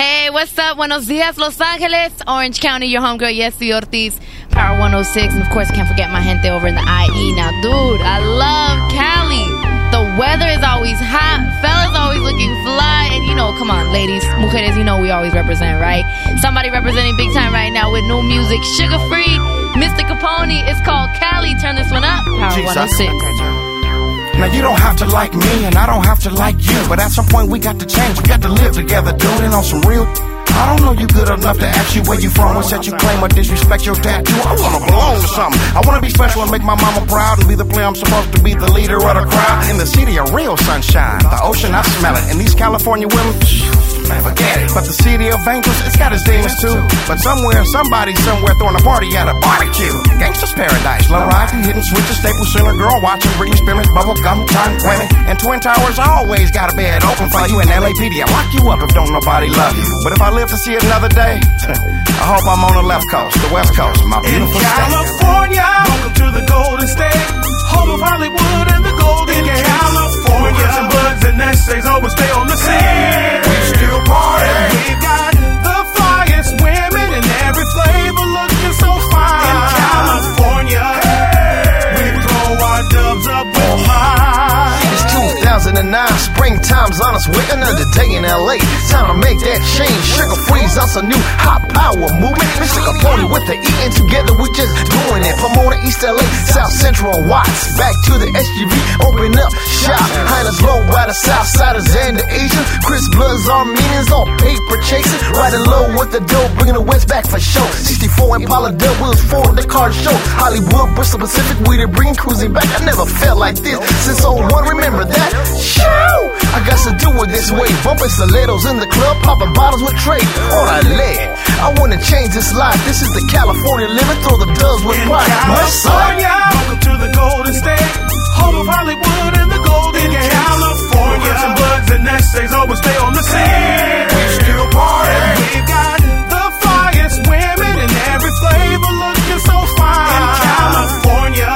Hey, what's up? Buenos dias, Los Angeles, Orange County, your homegirl, Yesy Ortiz, Power 106, and of course, I can't forget my gente over in the IE. Now, dude, I love Cali. The weather is always hot, fellas always looking fly, and you know, come on, ladies, mujeres, you know we always represent, right? Somebody representing big time right now with new music, Sugar Free, Mr. Capone. It's called Cali. Turn this one up, Power 106. Now you don't have to like me and I don't have to like you, but at some point we got to change, we got to live together, dude, and on some real I don't know you good enough to ask you where you from, or set you claim or disrespect your tattoo. I wanna belong to something. I wanna be special and make my mama proud and be the player I'm supposed to be, the leader of the crowd. In the city of real sunshine, the ocean I smell it, and these California women, man, forget it. But the city of angels, it's got its demons too. But somewhere, somebody somewhere throwing a party at a barbecue. Gangsta's paradise, low riding, hitting switches, staple center, girl watching, Britney Spears, bubble gum, time women. And Twin Towers always got a bed open for you. And LAPD, I lock you up if don't nobody love you. But if I live to see another day, I hope I'm on the left coast, the west coast, my beautiful in California, welcome to the Golden State, home of Hollywood and the Golden Gate. California, words and buds and essays always stay on the scene. We still party. We've got the flyest women in every flavor, looking so fine. In California, we throw our dubs up on high. It's 2009, springtime's on us with another day in LA. Time to make that change. Sugar Free's us a new hot power movement. Mr. Capone with the E, and together we just doing it. Pomona, East LA, South Central, Watts. Back to the SUV, open up shop. Highness low by the South Siders and the Asians. Chris Bloods, Armenians on paper chasing. Riding low with the dope, bringing the West back for show. 64 Impala Dub Wheels for the car show. Hollywood, Bristol Pacific, we the bring cruising back. I never felt like this since 01, remember that? Shoo! I got to do it this way. Bumping stilettos in the club, popping bottles with Trey on our leg. I wanna change this life. This is the California limit. Throw the dubs with pride. California, welcome to the Golden State, home of Hollywood and the Golden Gate. California, words and buds and essays always stay on the scene. We still party. We've got the flyest women in every flavor, looking so fine. In California,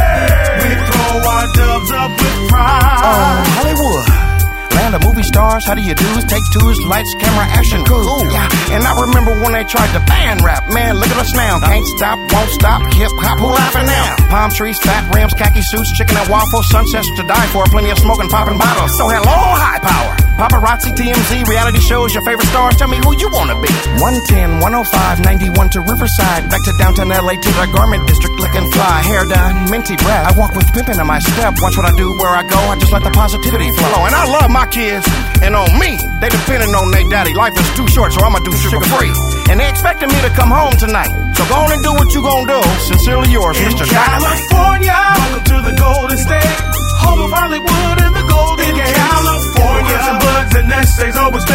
we throw our dubs up with pride. Hollywood, land of movie stars, how do you do? Take twos, lights, camera, action, cool. Yeah, and I remember when they tried to ban rap. Man, look at us now. Can't stop, won't stop, hip hop, who laughing now? Palm trees, fat rims, khaki suits, chicken and waffles, sunsets to die for, plenty of smoking, popping bottles. So hello, high power. Paparazzi, TMZ, reality shows, your favorite stars. Tell me who you wanna be. 110, 105, 91 to Riverside. Back to downtown LA to the garment district, looking fly. Hair done, minty breath. I walk with pimpin' in my step. Watch what I do, where I go. I just let the positivity flow. And I love my kids, and on me, they depending on their daddy. Life is too short, so I'ma do Sugar Free. And they expecting me to come home tonight. So go on and do what you gon' do. Sincerely yours, in Mr. California, welcome to the Golden State, home of Hollywood and the Golden Gate. California, words and buds and essays always